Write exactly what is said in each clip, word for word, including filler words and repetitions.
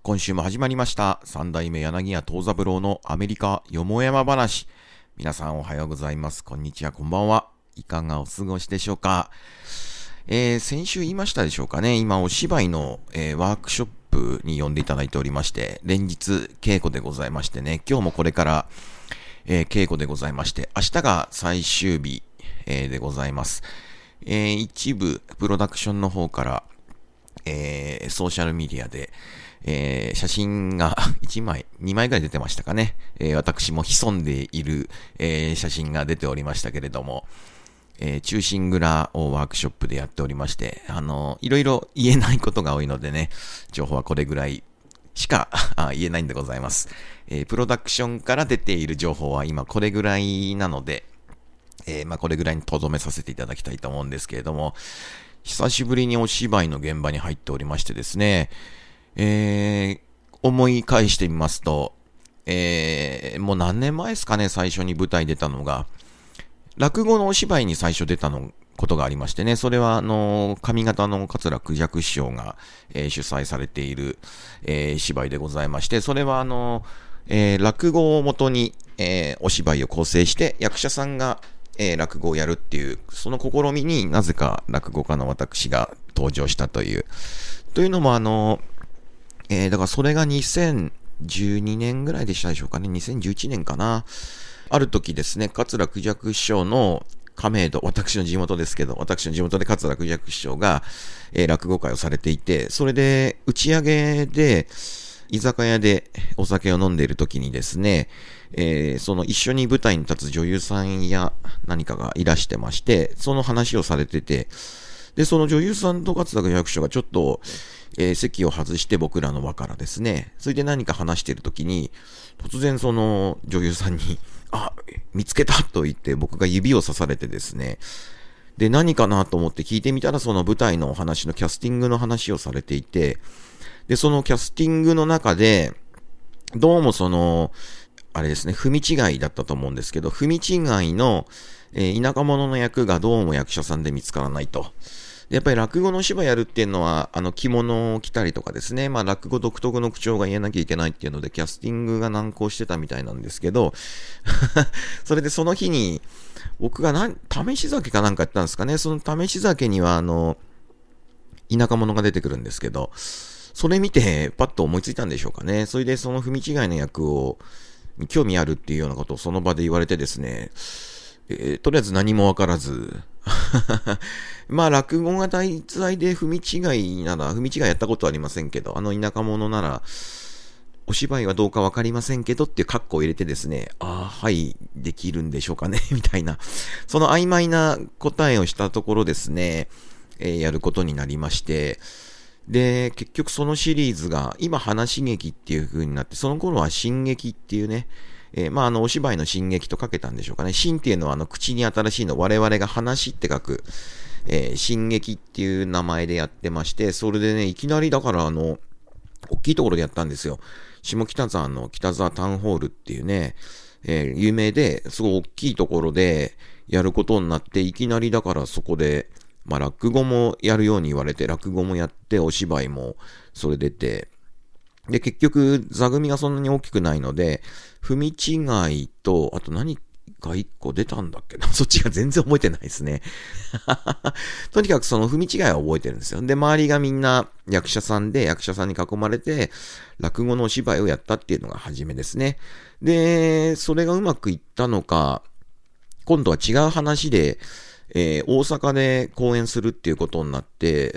今週も始まりました三代目柳家藤三郎のアメリカよもやま話。皆さんおはようございます。こんにちは、こんばんは。いかがお過ごしでしょうか。えー、先週言いましたでしょうかね。今お芝居の、えー、ワークショップに呼んでいただいておりまして、連日稽古でございましてね、今日もこれから、えー、稽古でございまして、明日が最終日、えー、でございます。えー、一部プロダクションの方から、えー、ソーシャルメディアで、えー、写真がいちまい、にまいぐらい出てましたかね。えー、私も潜んでいる、えー、写真が出ておりましたけれども、えー、忠臣蔵をワークショップでやっておりまして、あのー、いろいろ言えないことが多いのでね、情報はこれぐらいしか言えないんでございます。えー、プロダクションから出ている情報は今これぐらいなので、えー、まあこれぐらいに留めさせていただきたいと思うんですけれども、久しぶりにお芝居の現場に入っておりましてですね、えー、思い返してみますと、えー、もう何年前ですかね、最初に舞台出たのが、落語のお芝居に最初出たの、ことがありましてね、それはあの、上方の桂九尺師匠が、えー、主催されている、えー、芝居でございまして、それはあの、えー、落語をもとに、えー、お芝居を構成して、役者さんが、えー、落語をやるっていう、その試みになぜか落語家の私が登場したという。というのもあの、えー、だからそれがにせんじゅうにねんぐらいでしたでしょうかね。にせんじゅういちねんかな。ある時ですね、桂九尺師匠の亀戸、私の地元ですけど、私の地元で桂九尺師匠が、えー、落語会をされていて、それで打ち上げで、居酒屋でお酒を飲んでいる時にですね、えー、その一緒に舞台に立つ女優さんや何かがいらしてまして、その話をされてて、で、その女優さんと桂九尺師匠がちょっと、えー、席を外して僕らの輪からですね、それで何か話しているときに、突然その女優さんに、あ、見つけたと言って僕が指をさされてですね、で、何かなと思って聞いてみたらその舞台のお話のキャスティングの話をされていて、で、そのキャスティングの中で、どうもその、あれですね、踏み違いだったと思うんですけど、踏み違いの、えー、田舎者の役がどうも役者さんで見つからないと。やっぱり落語の芝居やるっていうのは、あの着物を着たりとかですね、まあ落語独特の口調が言えなきゃいけないっていうので、キャスティングが難航してたみたいなんですけど、それでその日に、僕がなん試し酒かなんかやったんですかね、その試し酒にはあの、田舎者が出てくるんですけど、それ見てパッと思いついたんでしょうかね。それでその踏み違いの役を、興味あるっていうようなことをその場で言われてですね、えー、とりあえず何もわからず、まあ落語が題材で踏み違いなら、踏み違いやったことはありませんけど、あの田舎者なら、お芝居はどうかわかりませんけどっていうカッコを入れてですね、ああ、はい、できるんでしょうかね、みたいな。その曖昧な答えをしたところですね、えー、やることになりまして、で、結局そのシリーズが、今話劇っていう風になって、その頃は新劇っていうね、えー、まあ、あの、お芝居の新劇とかけたんでしょうかね。新っていうのは、あの、口に新しいの、我々が話って書く、えー、新劇っていう名前でやってまして、それでね、いきなりだから、あの、大きいところでやったんですよ。下北沢の北沢タウンホールっていうね、えー、有名で、すごい大きいところでやることになって、いきなりだからそこで、まあ、落語もやるように言われて、落語もやって、お芝居もそれ出て、で、結局、座組がそんなに大きくないので、踏み違いと、あと何か一個出たんだっけな、そっちが全然覚えてないですね。とにかくその踏み違いは覚えてるんですよ。で、周りがみんな役者さんで、役者さんに囲まれて、落語のお芝居をやったっていうのが初めですね。で、それがうまくいったのか、今度は違う話で、えー、大阪で公演するっていうことになって、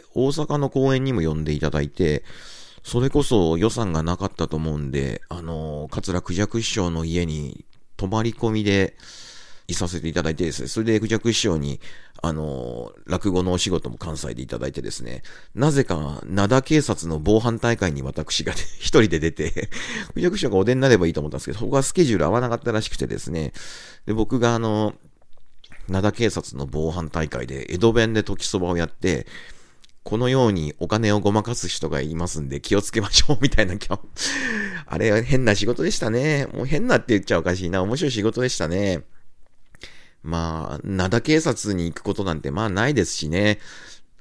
大阪の公演にも呼んでいただいて、それこそ予算がなかったと思うんで、あのー、桂九尺師匠の家に泊まり込みでいさせていただいてですね、それで九尺師匠に、あのー、落語のお仕事も関西でいただいてですね、なぜか灘警察の防犯大会に私が一人で出て、九尺師匠がお出になればいいと思ったんですけど、他はスケジュール合わなかったらしくてですね、で、僕があのー、灘警察の防犯大会で江戸弁で時そばをやって、このようにお金をごまかす人がいますんで気をつけましょうみたいな今日あれは変な仕事でしたね。もう変なって言っちゃおかしいな。面白い仕事でしたね。まあ、灘警察に行くことなんてまあないですしね。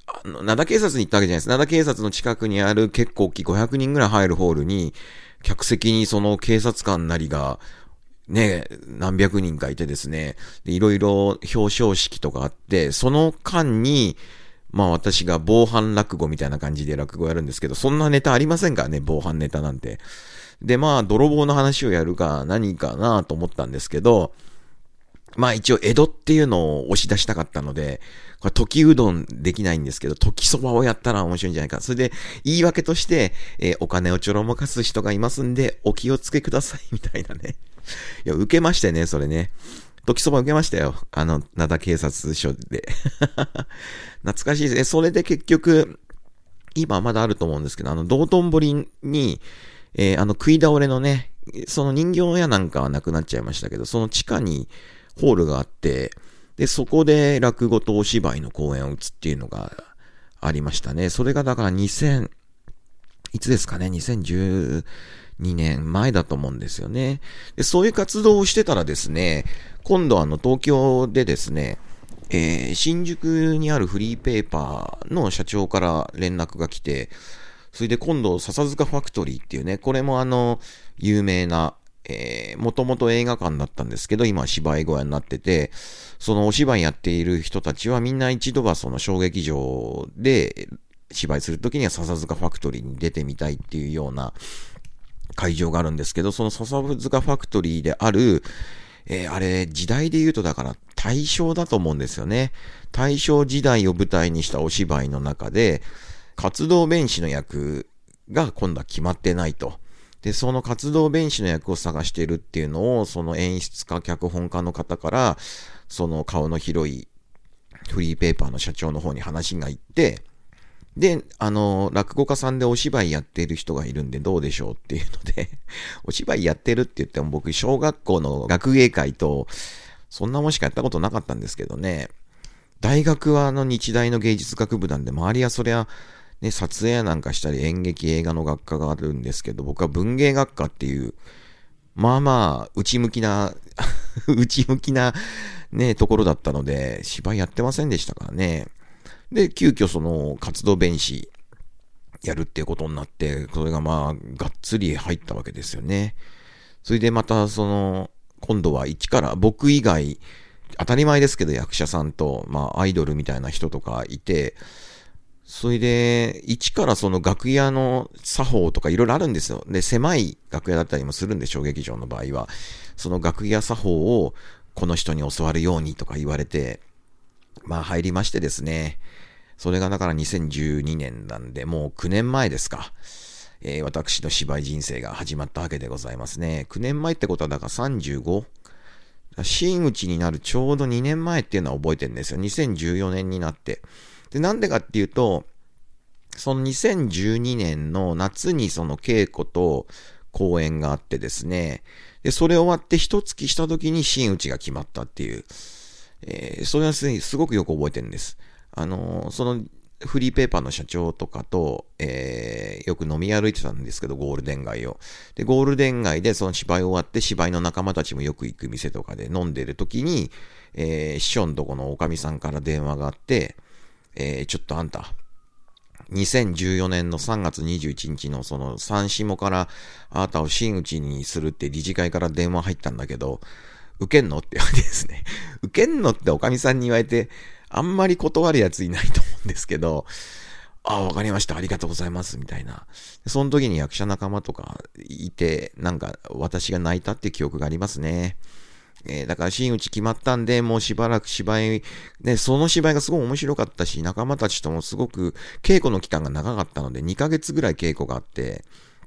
あの、灘警察に行ったわけじゃないです。灘警察の近くにある結構大きいごひゃくにんぐらい入るホールに、客席にその警察官なりが、ね、何百人かいてですね、でいろいろ表彰式とかあって、その間に、まあ私が防犯落語みたいな感じで落語やるんですけど、そんなネタありませんからね、防犯ネタなんて。で、まあ泥棒の話をやるか何かなと思ったんですけど、まあ一応江戸っていうのを押し出したかったので、これ時うどんできないんですけど、時そばをやったら面白いんじゃないか。それで言い訳として、えー、お金をちょろまかす人がいますんで、お気をつけくださいみたいなね。いや、受けましてね、それね。時そば受けましたよ。あの、灘警察署で。懐かしいですね。それで結局、今まだあると思うんですけど、あの、道頓堀に、えー、あの、食い倒れのね、その人形屋なんかはなくなっちゃいましたけど、その地下にホールがあって、で、そこで落語とお芝居の公演を打つっていうのがありましたね。それがだからにせん、いつですかね、にせんじゅうにねんまえだと思うんですよね。で、そういう活動をしてたらですね、今度あの東京でですね、えー、新宿にあるフリーペーパーの社長から連絡が来て、それで今度笹塚ファクトリーっていうね、これもあの、有名な、えー、もともと映画館だったんですけど、今は芝居小屋になってて、そのお芝居やっている人たちはみんな一度はその小劇場で芝居するときには笹塚ファクトリーに出てみたいっていうような会場があるんですけど、その笹塚ファクトリーである、えー、あれ、時代で言うとだから大正だと思うんですよね。大正時代を舞台にしたお芝居の中で、活動弁士の役が今度は決まってないと。で、その活動弁士の役を探しているっていうのを、その演出家、脚本家の方から、その顔の広いフリーペーパーの社長の方に話が行って、で、あの、落語家さんでお芝居やっている人がいるんでどうでしょうっていうので、お芝居やってるって言っても僕、小学校の学芸会と、そんなもんしかやったことなかったんですけどね、大学はあの日大の芸術学部なんで、周りはそりゃ、ね、撮影なんかしたり演劇映画の学科があるんですけど、僕は文芸学科っていう、まあまあ、内向きな、内向きなね、ところだったので、芝居やってませんでしたからね。で、急遽その活動弁士やるっていうことになって、それがまあ、がっつり入ったわけですよね。それでまたその、今度は一から僕以外、当たり前ですけど役者さんと、まあアイドルみたいな人とかいて、それで、一からその楽屋の作法とかいろいろあるんですよ。で、狭い楽屋だったりもするんで、小劇場の場合は。その楽屋作法をこの人に教わるようにとか言われて、まあ入りましてですね。それがだからにせんじゅうにねんなんで、もうきゅうねんまえですか。えー、私の芝居人生が始まったわけでございますね。きゅうねんまえってことはだからさんじゅうご？真打ちになるちょうどにねんまえっていうのは覚えてるんですよ。にせんじゅうよねんになって。で、なんでかっていうと、そのにせんじゅうにねんの夏にその稽古と公演があってですね、で、それ終わって一月した時に真打ちが決まったっていう、えー、それはすごくよく覚えてるんです。あのー、そのフリーペーパーの社長とかと、えー、よく飲み歩いてたんですけど、ゴールデン街を。で、ゴールデン街でその芝居終わって芝居の仲間たちもよく行く店とかで飲んでる時に、えー、師匠のとこのおかみさんから電話があって、えー、ちょっとあんた、にせんじゅうよねんのさんがつにじゅういちにちのその三下からあなたを真打ちにするって理事会から電話入ったんだけど、受けんのって言われてですね。受けんのっておかみさんに言われて、あんまり断るやついないと思うんですけど、ああ、わかりました。ありがとうございます。みたいな。その時に役者仲間とかいて、なんか私が泣いたって記憶がありますね。えー、だから真打ち決まったんで、もうしばらく芝居、ね、その芝居がすごい面白かったし、仲間たちともすごく稽古の期間が長かったので、にかげつぐらい稽古があって、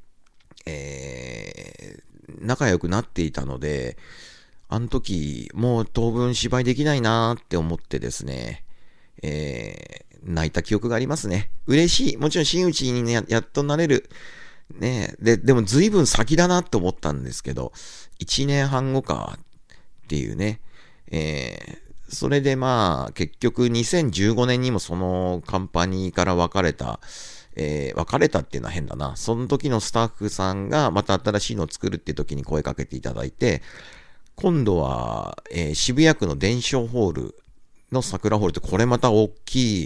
えー、仲良くなっていたので、あの時、もう当分芝居できないなーって思ってですね、えー、泣いた記憶がありますね。嬉しい。もちろん真打ちにね、や, やっとなれる。ね、で、でも随分先だなって思ったんですけど、いちねんはんごかっていうね、えー、それでまあ、結局にせんじゅうごねんにもそのカンパニーから別れた、えー、別れたっていうのは変だな。その時のスタッフさんがまた新しいのを作るっていう時に声かけていただいて、今度は、えー、渋谷区の伝承ホールの桜ホールってこれまた大きい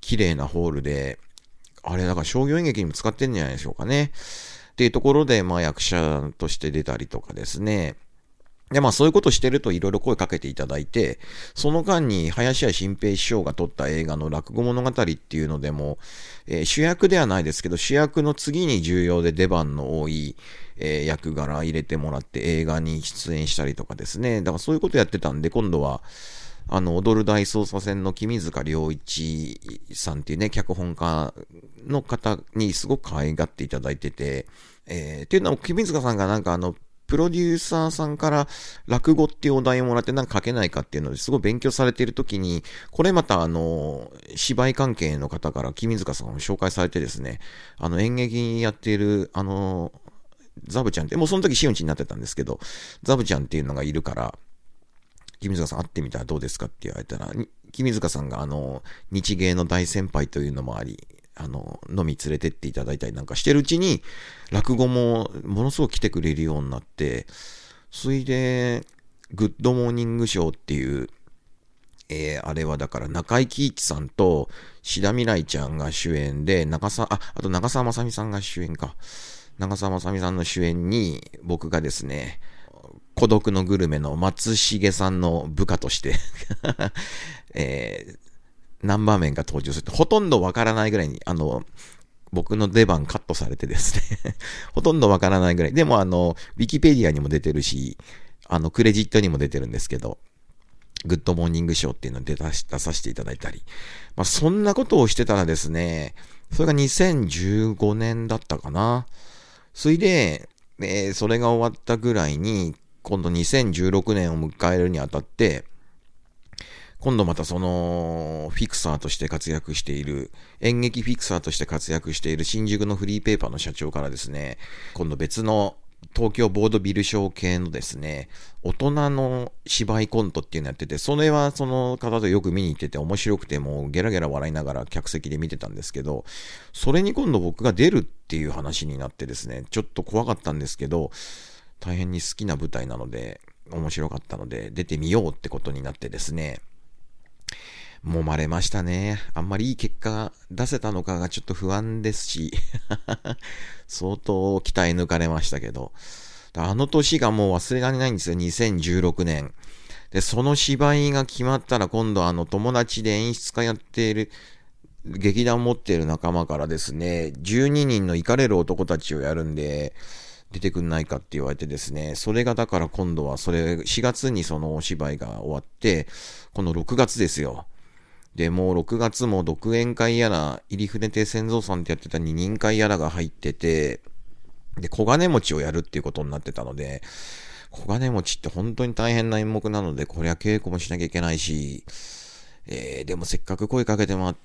綺麗なホールで、あれだから商業演劇にも使ってんじゃないでしょうかね。っていうところで、まあ役者として出たりとかですね。で、まあそういうことしてるといろいろ声かけていただいて、その間に林家新平師匠が撮った映画の落語物語っていうのでも、えー、主役ではないですけど、主役の次に重要で出番の多い、えー、役柄入れてもらって映画に出演したりとかですね。だからそういうことやってたんで、今度は、あの、踊る大捜査線の君塚良一さんっていうね、脚本家の方にすごく可愛がっていただいてて、えー、っていうのは、君塚さんがなんかあの、プロデューサーさんから落語っていうお題をもらってなんか書けないかっていうのですごい勉強されているときに、これまたあの、芝居関係の方から君塚さんを紹介されてですね、あの演劇やっているあの、ザブちゃんって、もうその時真打ちになってたんですけど、ザブちゃんっていうのがいるから、君塚さん会ってみたらどうですかって言われたら、君塚さんがあの、日芸の大先輩というのもあり、あの、飲み連れてっていただいたりなんかしてるうちに、落語もものすごく来てくれるようになって、それで、グッドモーニングショーっていう、えー、あれはだから中井貴一さんと志田未来ちゃんが主演で、長澤、あ、あと長澤まさみさんが主演か。長澤まさみさんの主演に、僕がですね、孤独のグルメの松重さんの部下として、えー、何場面か登場すると、ほとんどわからないぐらいに、あの、僕の出番カットされてですね、ほとんどわからないぐらい。でもあの、ウィキペディアにも出てるし、あの、クレジットにも出てるんですけど、グッドモーニングショーっていうのに出出させていただいたり。まあ、そんなことをしてたらですね、それがにせんじゅうごねんだったかな。それで、えー、それが終わったぐらいに、今度にせんじゅうろくねんを迎えるにあたって、今度またそのフィクサーとして活躍している、演劇フィクサーとして活躍している新宿のフリーペーパーの社長からですね、今度別の東京ボードビルショー系のですね、大人の芝居コントっていうのやってて、それはその方とよく見に行ってて面白くてもうゲラゲラ笑いながら客席で見てたんですけど、それに今度僕が出るっていう話になってですね、ちょっと怖かったんですけど、大変に好きな舞台なので、面白かったので出てみようってことになってですね、揉まれましたね。あんまりいい結果が出せたのかがちょっと不安ですし、相当鍛え抜かれましたけど、あの年がもう忘れられないんですよ、にせんじゅうろくねん。で、その芝居が決まったら今度あの友達で演出家やっている、劇団持っている仲間からですね、じゅうににんのイカれる男たちをやるんで、出てくんないかって言われてですね、それがだから今度はそれしがつにそのお芝居が終わって、このろくがつですよ。で、もうろくがつも独演会やら、入船亭仙蔵さんってやってた二人会やらが入ってて、で、小金持ちをやるっていうことになってたので、小金持ちって本当に大変な演目なので、これは稽古もしなきゃいけないし、えー、でもせっかく声かけてもらって、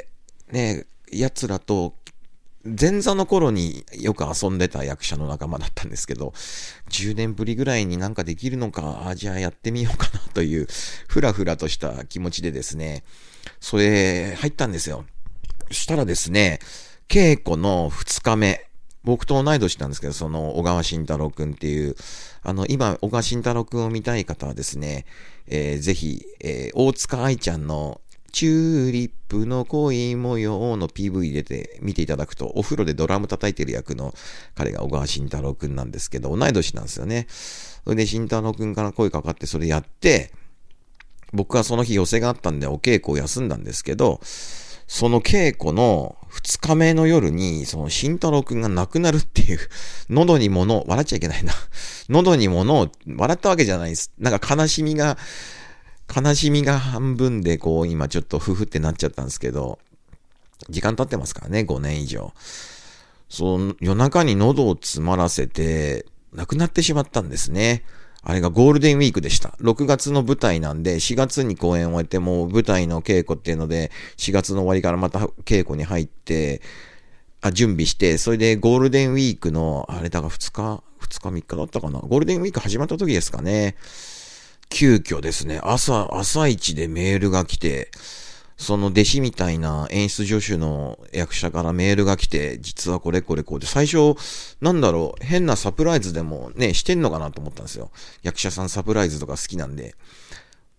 ね、奴らと、前座の頃によく遊んでた役者の仲間だったんですけど、じゅうねんぶりぐらいになんかできるのか、あ、じゃあやってみようかなという、ふらふらとした気持ちでですね、それ入ったんですよ。そしたらですね、稽古のふつかめ、僕と同い年なんですけど、その小川慎太郎くんっていう、あの、今、小川慎太郎くんを見たい方はですね、えー、ぜひ、えー、大塚愛ちゃんのチューリップの恋模様の ピーブイ 入れて見ていただくと、お風呂でドラム叩いてる役の彼が小川慎太郎くんなんですけど、同い年なんですよね。それで慎太郎くんから声かかってそれやって、僕はその日寄せがあったんでお稽古を休んだんですけど、その稽古のふつかめの夜に、その慎太郎くんが亡くなるっていう、喉に物を、笑っちゃいけないな。喉に物を、笑ったわけじゃないです。なんか悲しみが、悲しみが半分でこう今ちょっとふふってなっちゃったんですけど、時間経ってますからね、ごねん以上。その夜中に喉を詰まらせて亡くなってしまったんですね。あれがゴールデンウィークでした。ろくがつの舞台なんで、しがつに公演を終えても舞台の稽古っていうので、しがつの終わりからまた稽古に入って、あ、準備して、それでゴールデンウィークの、あれだからふつか、ふつかみっかだったかな。ゴールデンウィーク始まった時ですかね。急遽ですね、朝、朝一でメールが来て、その弟子みたいな演出助手の役者からメールが来て、実はこれこれこうで、最初、なんだろう、変なサプライズでもね、してんのかなと思ったんですよ。役者さんサプライズとか好きなんで。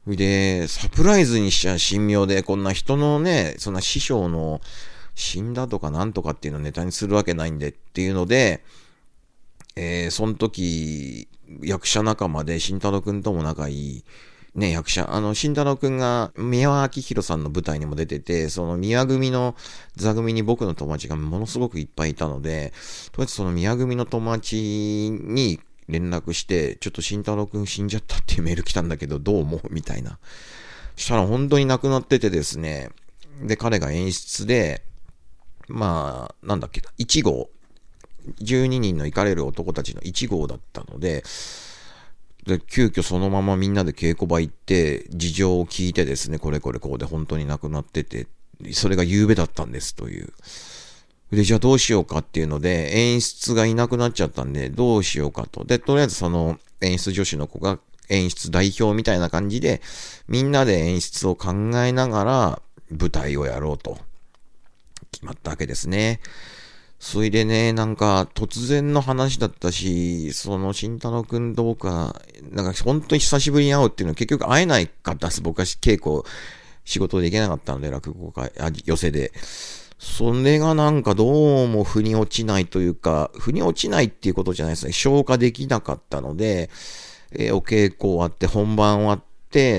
で、サプライズにしちゃ神妙で、こんな人のね、そんな師匠の死んだとかなんとかっていうのをネタにするわけないんでっていうので、えー、その時、役者仲間で慎太郎くんとも仲いい、ね、役者、あの、慎太郎くんが宮輪明宏さんの舞台にも出てて、その宮組の座組に僕の友達がものすごくいっぱいいたので、とりあえずその宮組の友達に連絡して、ちょっと慎太郎くん死んじゃったっていうメール来たんだけど、どう思うみたいな。そしたら本当に亡くなっててですね、で、彼が演出で、まあ、なんだっけ、いち号、じゅうににんのイカれる男たちのいち号だったので、で、急遽そのままみんなで稽古場行って、事情を聞いてですね、これこれこうで本当に亡くなってて、それが夕べだったんですという。で、じゃあどうしようかっていうので、演出がいなくなっちゃったんで、どうしようかと。で、とりあえずその演出女子の子が演出代表みたいな感じで、みんなで演出を考えながら舞台をやろうと。決まったわけですね。それでね、なんか突然の話だったし、その慎太郎くんと僕は、なんか本当に久しぶりに会うっていうのは結局会えないかったんです。僕は稽古、仕事できなかったので、落語会、あ、寄せで。それがなんかどうも腑に落ちないというか、腑に落ちないっていうことじゃないですね。消化できなかったので、えー、お稽古終わって本番終わって、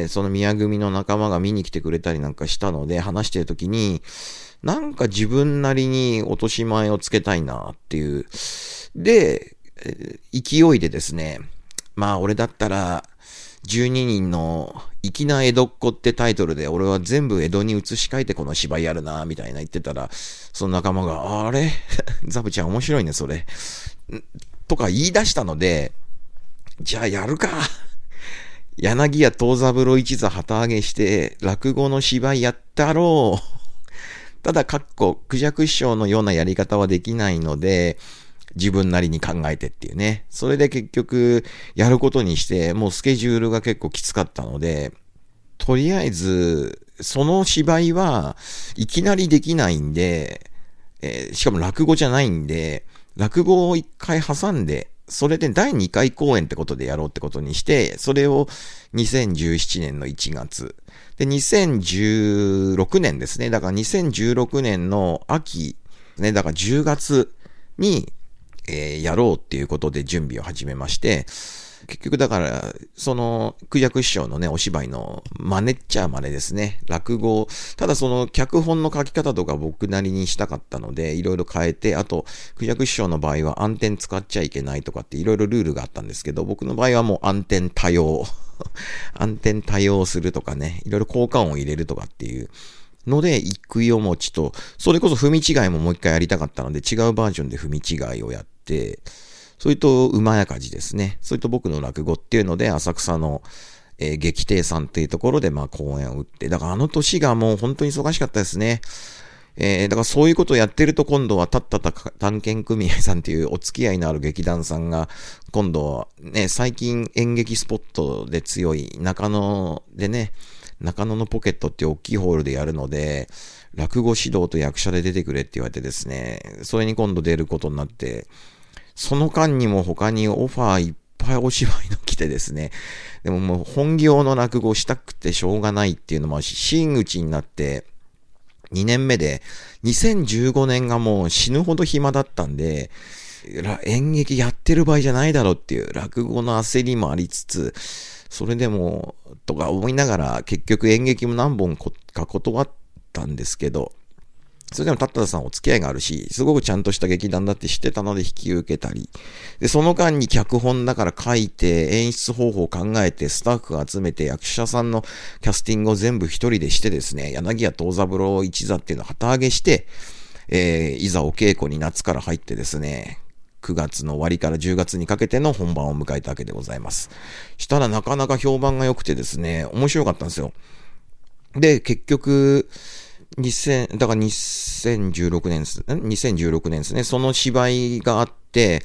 その宮組の仲間が見に来てくれたりなんかしたので、話してるときに、なんか自分なりに落とし前をつけたいなっていう。で、勢いでですね、まあ俺だったら、じゅうににんの粋な江戸っ子ってタイトルで俺は全部江戸に移し替えてこの芝居やるなみたいな言ってたら、その仲間が、あれザブちゃん面白いねそれ。とか言い出したので、じゃあやるか。柳家藤三郎一座旗揚げして落語の芝居やったろう。ただ、かっこ、クジャク師匠のようなやり方はできないので、自分なりに考えてっていうね。それで結局、やることにして、もうスケジュールが結構きつかったので、とりあえず、その芝居はいきなりできないんで、えー、しかも落語じゃないんで、落語を一回挟んで、それでだいにかい公演ってことでやろうってことにして、それをにせんじゅうななねんのいちがつ、で、にせんじゅうろくねんですね。だからにせんじゅうろくねんの秋、ね、だからじゅうがつに、えー、やろうっていうことで準備を始めまして、結局だから、その、クジャク師匠のね、お芝居の真似っちゃ真似ですね。落語。ただその、脚本の書き方とか僕なりにしたかったので、いろいろ変えて、あと、クジャク師匠の場合は暗転使っちゃいけないとかっていろいろルールがあったんですけど、僕の場合はもう暗転多用。暗転多用するとかね、いろいろ効果音を入れるとかっていうので、一食いお餅と、それこそ踏み違いももう一回やりたかったので、違うバージョンで踏み違いをやって、それと馬やかじですね。それと僕の落語っていうので、浅草の、えー、劇亭さんっていうところで、まあ公演を打って、だからあの年がもう本当に忙しかったですね。えー、だからそういうことをやってると今度はたったた探検組合さんっていうお付き合いのある劇団さんが今度はね、最近演劇スポットで強い中野でね、中野のポケットっていう大きいホールでやるので、落語指導と役者で出てくれって言われてですね、それに今度出ることになって、その間にも他にオファーいっぱいお芝居の来てですね、でももう本業の落語したくてしょうがないっていうのも真打ちになって、にねんめで、にせんじゅうごねんがもう死ぬほど暇だったんで、演劇やってる場合じゃないだろうっていう落語の焦りもありつつ、それでも、とか思いながら結局演劇も何本か断ったんですけど、それでもタッタさんお付き合いがあるし、すごくちゃんとした劇団だって知ってたので引き受けたり、で、その間に脚本だから書いて、演出方法を考えて、スタッフを集めて、役者さんのキャスティングを全部一人でしてですね、柳家藤三郎一座っていうのを旗揚げして、えー、いざお稽古に夏から入ってですね、くがつの終わりからじゅうがつにかけての本番を迎えたわけでございます。したらなかなか評判が良くてですね、面白かったんですよ。で、結局、にせん、だからにせんじゅうろくねんです。にせんじゅうろくねんですね。その芝居があって、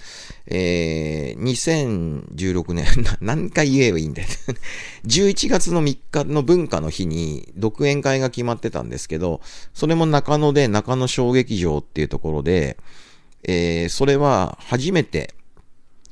えー、にせんじゅうろくねん、何回言えばいいんだよ。じゅういちがつのみっかの文化の日に独演会が決まってたんですけど、それも中野で中野小劇場っていうところで、えー、それは初めて、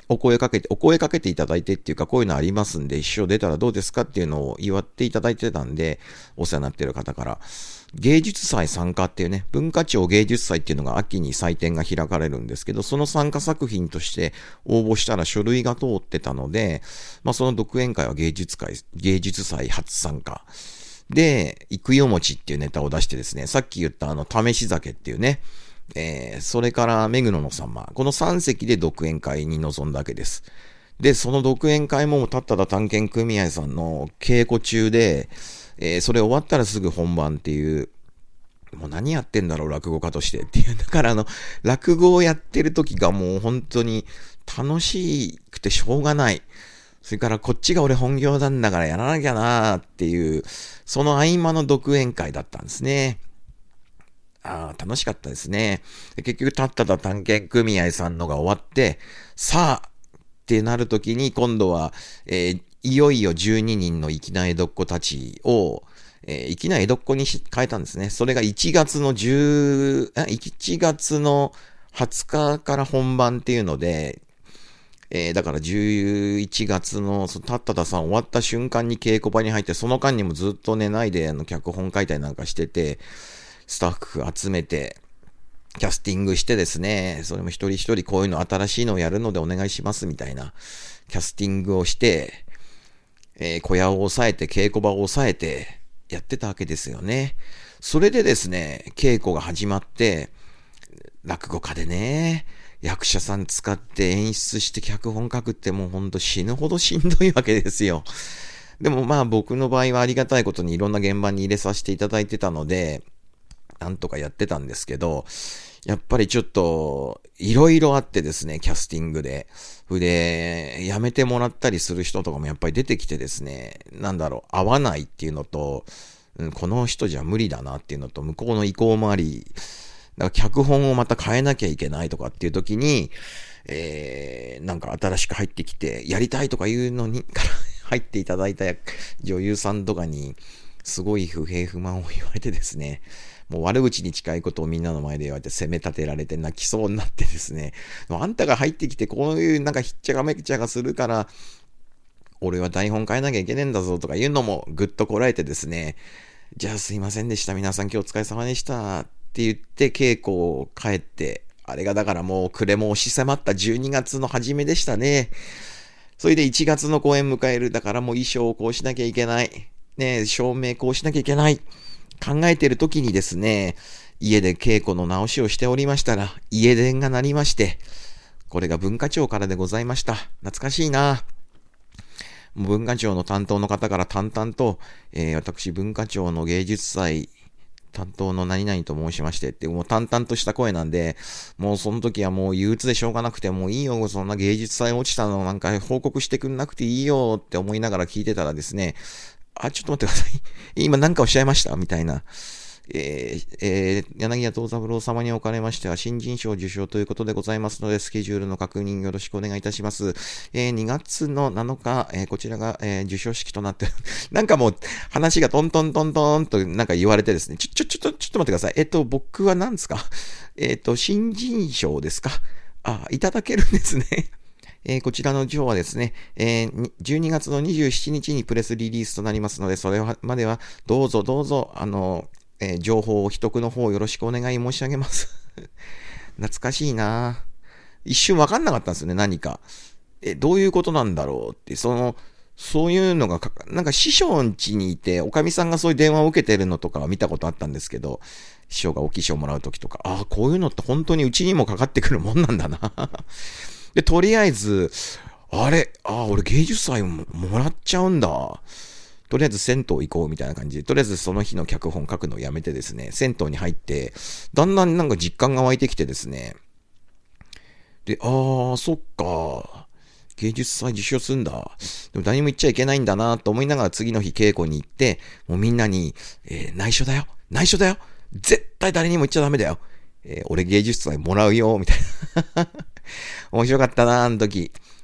お声かけて、お声かけていただいてっていうか、こういうのありますんで、一生出たらどうですかっていうのを祝っていただいてたんで、お世話になっている方から、芸術祭参加っていうね、文化庁芸術祭っていうのが秋に祭典が開かれるんですけど、その参加作品として応募したら書類が通ってたので、まあその独演会は芸術会、芸術祭初参加。で、行くよ餅っていうネタを出してですね、さっき言ったあの、試し酒っていうね、えー、それから目黒のさんま、このさん席で独演会に臨んだわけです。で、その独演会もたっただ探検組合さんの稽古中で、えー、それ終わったらすぐ本番っていう、もう何やってんだろう、落語家としてっていう。だからあの、落語をやってる時がもう本当に楽しくてしょうがない。それからこっちが俺本業なんだからやらなきゃなーっていう、その合間の独演会だったんですね。ああ、楽しかったですね。で結局、たっただ探検組合さんのが終わって、さあってなるときに、今度は、えー、いよいよじゅうににんの粋な江戸っ子たちを、えー、粋な江戸っ子に変えたんですね。それがいちがつの10、いちがつのはつかから本番っていうので、えー、だからじゅういちがつの、そのたったださん終わった瞬間に稽古場に入って、その間にもずっと寝ないで、あの、脚本書いたりなんかしてて、スタッフ集めて、キャスティングしてですね、それも一人一人こういうの新しいのをやるのでお願いしますみたいな、キャスティングをして、えー、小屋を抑えて、稽古場を抑えて、やってたわけですよね。それでですね、稽古が始まって、落語家でね、役者さん使って演出して脚本書くってもうほんと死ぬほどしんどいわけですよ。でもまあ僕の場合はありがたいことにいろんな現場に入れさせていただいてたので、なんとかやってたんですけど、やっぱりちょっと、いろいろあってですね、キャスティングで。で、辞めてもらったりする人とかもやっぱり出てきてですね、なんだろう、合わないっていうのと、うん、この人じゃ無理だなっていうのと、向こうの意向もあり、だから脚本をまた変えなきゃいけないとかっていう時に、えー、なんか新しく入ってきて、やりたいとかいうのに、から入っていただいた女優さんとかに、すごい不平不満を言われてですね、もう悪口に近いことをみんなの前で言われて責め立てられて泣きそうになってですね、あんたが入ってきてこういうなんかひっちゃかめっちゃがするから、俺は台本変えなきゃいけねえんだぞとか言うのもぐっとこらえてですね、じゃあすいませんでした、皆さん今日お疲れ様でしたって言って稽古を帰って、あれがだからもう暮れも押し迫ったじゅうにがつの初めでしたね。それでいちがつの公演迎える。だからもう衣装をこうしなきゃいけない。ね、照明こうしなきゃいけない。考えてる時にですね、家で稽古の直しをしておりましたら、家電が鳴りまして、これが文化庁からでございました。懐かしいな。文化庁の担当の方から淡々と、えー、私文化庁の芸術祭担当の何々と申しましてって、もう淡々とした声なんで、もうその時はもう憂鬱でしょうがなくて、もういいよ、そんな芸術祭落ちたのなんか報告してくんなくていいよって思いながら聞いてたらですね、あ、ちょっと待ってください。今何かおっしゃいましたみたいな。えーえー、柳家藤三郎様におかれましては新人賞受賞ということでございますので、スケジュールの確認よろしくお願いいたします。えー、にがつのなのか、えー、こちらが、えー、受賞式となってなんかもう話がトントントントンとなんか言われてですね、ちょ、ちょ、ちょっと、ちょっと待ってください。えっと、僕は何ですかえっと、新人賞ですかあ、いただけるんですね。えー、こちらの賞はですね、えー、じゅうにがつのにじゅうしちにちにプレスリリースとなりますので、それまではどうぞどうぞ、あの、えー、情報を秘匿の方よろしくお願い申し上げます。懐かしいな一瞬わかんなかったんですよね、何か。え、どういうことなんだろうって、その、そういうのがか、なんか師匠ん家にいて、おかみさんがそういう電話を受けてるのとかは見たことあったんですけど、師匠がお起請もらうときとか、ああ、こういうのって本当にうちにもかかってくるもんなんだな。で、とりあえず、あれ、ああ、俺芸術祭ももらっちゃうんだ。とりあえず銭湯行こうみたいな感じで、とりあえずその日の脚本書くのをやめてですね、銭湯に入って、だんだんなんか実感が湧いてきてですね、で、ああ、そっか、芸術祭受賞するんだ。でも誰にも言っちゃいけないんだなと思いながら次の日稽古に行って、もうみんなに、えー、内緒だよ、内緒だよ、絶対誰にも言っちゃダメだよ。えー、俺芸術祭もらうよ、みたいな。面白かったな、あの時。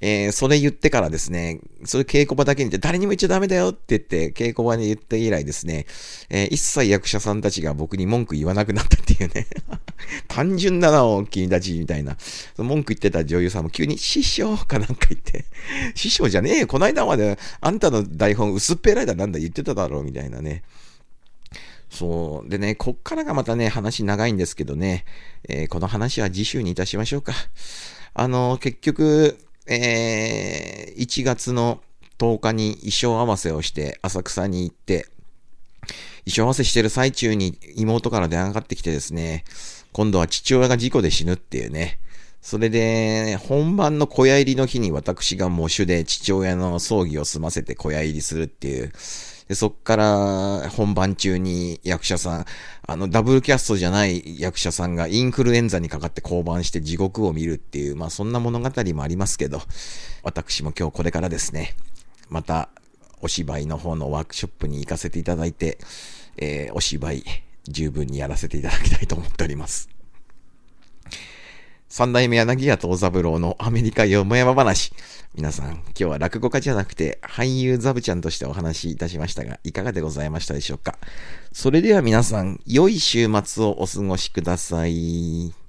えー、それ言ってからですね、それ稽古場だけに言って誰にも言っちゃダメだよって言って稽古場に言って以来ですね、えー、一切役者さんたちが僕に文句言わなくなったっていうね。単純だな、君たちみたいな。文句言ってた女優さんも急に師匠かなんか言って、師匠じゃねえよ、この間まであんたの台本薄っぺらいだなんだ言ってただろうみたいなね。そう。でね、こっからがまたね、話長いんですけどね、えー、この話は次週にいたしましょうか。あの、結局、えー、いちがつのとおかに衣装合わせをして浅草に行って、衣装合わせしてる最中に妹から電話がかかってきてですね、今度は父親が事故で死ぬっていうね。それで、本番の小屋入りの日に私が喪主で父親の葬儀を済ませて小屋入りするっていう。でそっから本番中に役者さん、あのダブルキャストじゃない役者さんがインフルエンザにかかって降板して地獄を見るっていう、まあそんな物語もありますけど、私も今日これからですね、またお芝居の方のワークショップに行かせていただいて、えー、お芝居十分にやらせていただきたいと思っております。三代目柳家藤三郎のアメリカよもやま話。皆さん、今日は落語家じゃなくて俳優ザブちゃんとしてお話しいたしましたが、いかがでございましたでしょうか。それでは皆さん、良い週末をお過ごしください。